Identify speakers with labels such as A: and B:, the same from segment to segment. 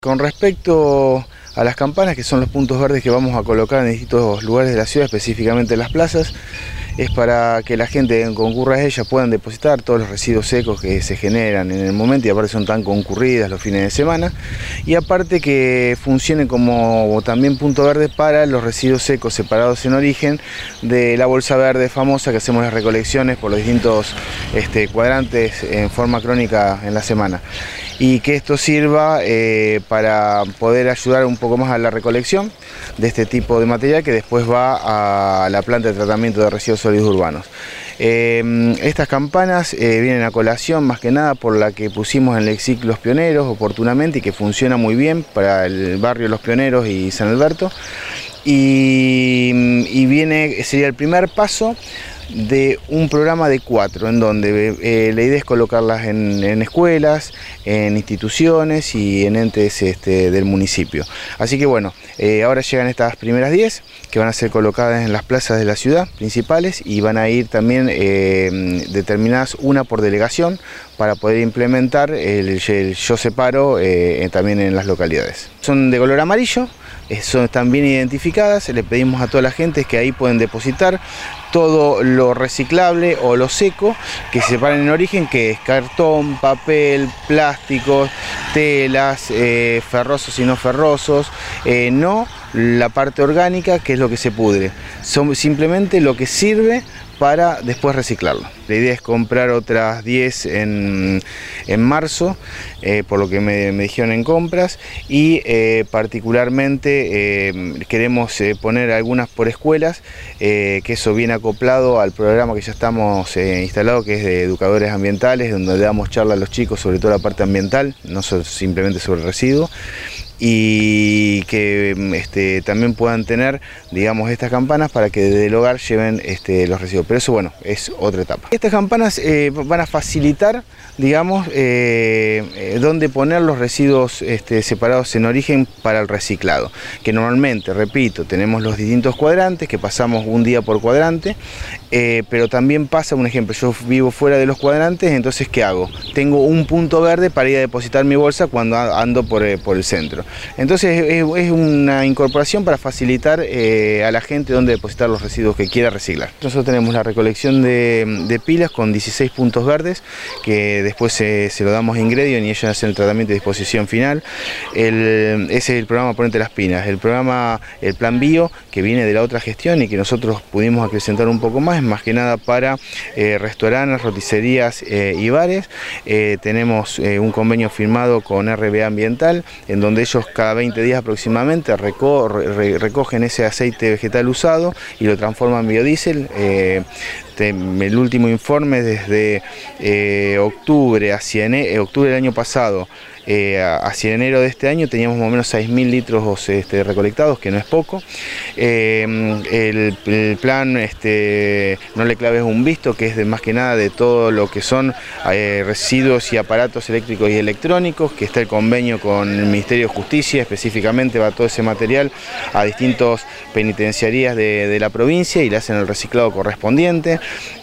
A: Con respecto a las campanas, que son los puntos verdes que vamos a colocar en distintos lugares de la ciudad, específicamente en las plazas, es para que la gente que concurra a ellas puedan depositar todos los residuos secos que se generan en el momento, y aparte son tan concurridas los fines de semana, y aparte que funcionen como también punto verde para los residuos secos separados en origen de la bolsa verde famosa, que hacemos las recolecciones por los distintos cuadrantes en forma crónica en la semana. Y que esto sirva para poder ayudar un poco más a la recolección de este tipo de material que después va a la planta de tratamiento de residuos sólidos urbanos. Estas campanas vienen a colación más que nada por la que pusimos en el EXIC Los Pioneros oportunamente, y que funciona muy bien para el barrio Los Pioneros y San Alberto, y sería el primer paso de un programa de 4, en donde la idea es colocarlas en escuelas, en instituciones y en entes del municipio. Así que bueno, ahora llegan estas primeras 10 que van a ser colocadas en las plazas de la ciudad principales, y van a ir también determinadas una por delegación para poder implementar el Yo Separo también en las localidades. Son de color amarillo. Están bien identificadas, le pedimos a toda la gente que ahí pueden depositar todo lo reciclable o lo seco que se separan en origen, que es cartón, papel, plásticos, telas, ferrosos y no ferrosos, no la parte orgánica, que es lo que se pudre, son simplemente lo que sirve para después reciclarlo. La idea es comprar otras 10 en marzo, por lo que me dijeron en compras, y particularmente queremos poner algunas por escuelas, que eso viene acoplado al programa que ya estamos instalado, que es de educadores ambientales, donde le damos charla a los chicos sobre toda la parte ambiental, no simplemente sobre residuos, y que también puedan tener, digamos, estas campanas para que desde el hogar lleven los residuos. Pero eso, bueno, es otra etapa. Estas campanas van a facilitar, digamos, dónde poner los residuos separados en origen para el reciclado, que normalmente, repito, tenemos los distintos cuadrantes, que pasamos un día por cuadrante, pero también pasa, un ejemplo, yo vivo fuera de los cuadrantes, entonces ¿qué hago? Tengo un punto verde para ir a depositar mi bolsa cuando ando por el centro. Entonces es una incorporación para facilitar a la gente dónde depositar los residuos que quiera reciclar. Nosotros tenemos la recolección de pilas con 16 puntos verdes, que después se lo damos a Ingredion y ellos hacen el tratamiento de disposición final. Ese es el programa Ponete las Pilas. El Plan Bio, que viene de la otra gestión y que nosotros pudimos acrecentar un poco más, es más que nada para restaurantes, roticerías y bares. Tenemos un convenio firmado con RBA Ambiental, en donde ellos cada 20 días aproximadamente recogen ese aceite vegetal usado y lo transforman en biodiesel. El último informe desde octubre del año pasado hacia enero de este año teníamos más o menos 6.000 litros recolectados, que no es poco. El plan No le claves un visto, que es más que nada de todo lo que son residuos y aparatos eléctricos y electrónicos, que está el convenio con el Ministerio de Justicia, específicamente va todo ese material a distintas penitenciarías de la provincia y le hacen el reciclado correspondiente.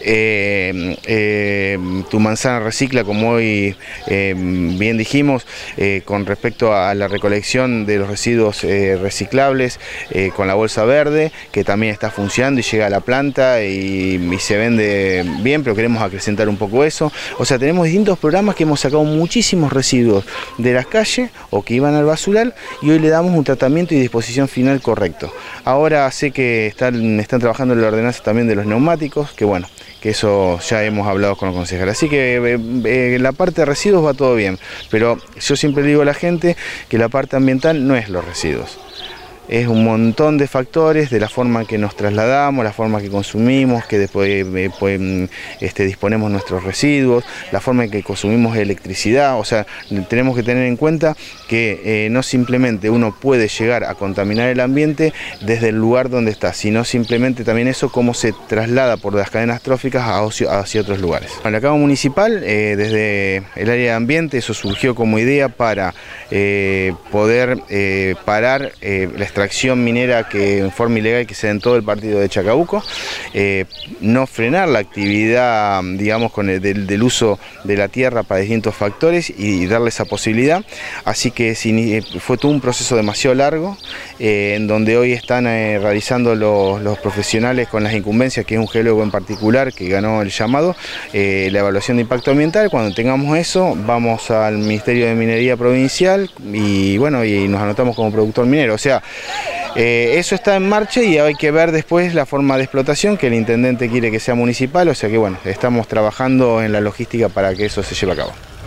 A: Tu manzana recicla, como hoy bien dijimos, con respecto a la recolección de los residuos reciclables con la bolsa verde, que también está funcionando y llega a la planta y se vende bien, pero queremos acrecentar un poco eso. O sea, tenemos distintos programas que hemos sacado muchísimos residuos de las calles o que iban al basural, y hoy le damos un tratamiento y disposición final correcto. Ahora sé que están trabajando en la ordenanza también de los neumáticos, que bueno, que eso ya hemos hablado con los concejales. Así que la parte de residuos va todo bien, pero yo siempre le digo a la gente que la parte ambiental no es los residuos. Es un montón de factores, de la forma en que nos trasladamos, la forma que consumimos, que después disponemos nuestros residuos, la forma en que consumimos electricidad. O sea, tenemos que tener en cuenta que no simplemente uno puede llegar a contaminar el ambiente desde el lugar donde está, sino simplemente también eso cómo se traslada por las cadenas tróficas hacia otros lugares. En la Cámara Municipal, desde el área de ambiente, eso surgió como idea para poder parar la extracción minera que en forma ilegal que se da en todo el partido de Chacabuco, no frenar la actividad, digamos, del uso de la tierra para distintos factores y darle esa posibilidad. Así que fue todo un proceso demasiado largo, en donde hoy están realizando los profesionales con las incumbencias, que es un geólogo en particular que ganó el llamado, la evaluación de impacto ambiental. Cuando tengamos eso, vamos al Ministerio de Minería Provincial y bueno, y nos anotamos como productor minero. O sea, eso está en marcha y hay que ver después la forma de explotación, que el intendente quiere que sea municipal, o sea que bueno, estamos trabajando en la logística para que eso se lleve a cabo.